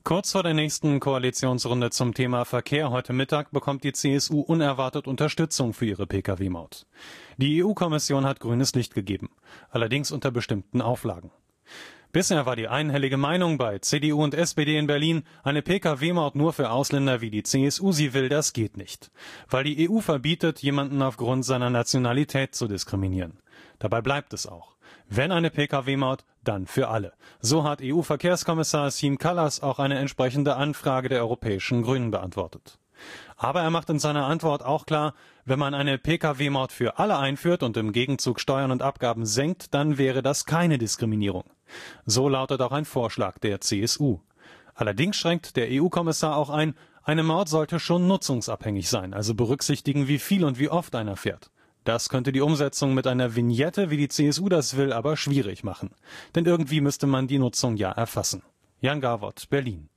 Kurz vor der nächsten Koalitionsrunde zum Thema Verkehr heute Mittag bekommt die CSU unerwartet Unterstützung für ihre Pkw-Maut. Die EU-Kommission hat grünes Licht gegeben, allerdings unter bestimmten Auflagen. Bisher war die einhellige Meinung bei CDU und SPD in Berlin, eine Pkw-Maut nur für Ausländer, wie die CSU sie will, das geht nicht. Weil die EU verbietet, jemanden aufgrund seiner Nationalität zu diskriminieren. Dabei bleibt es auch. Wenn eine Pkw-Maut, dann für alle. So hat EU-Verkehrskommissar Siim Kallas auch eine entsprechende Anfrage der Europäischen Grünen beantwortet. Aber er macht in seiner Antwort auch klar, wenn man eine Pkw-Maut für alle einführt und im Gegenzug Steuern und Abgaben senkt, dann wäre das keine Diskriminierung. So lautet auch ein Vorschlag der CSU. Allerdings schränkt der EU-Kommissar auch ein, eine Maut sollte schon nutzungsabhängig sein, also berücksichtigen, wie viel und wie oft einer fährt. Das könnte die Umsetzung mit einer Vignette, wie die CSU das will, aber schwierig machen. Denn irgendwie müsste man die Nutzung ja erfassen. Jan Gawort, Berlin.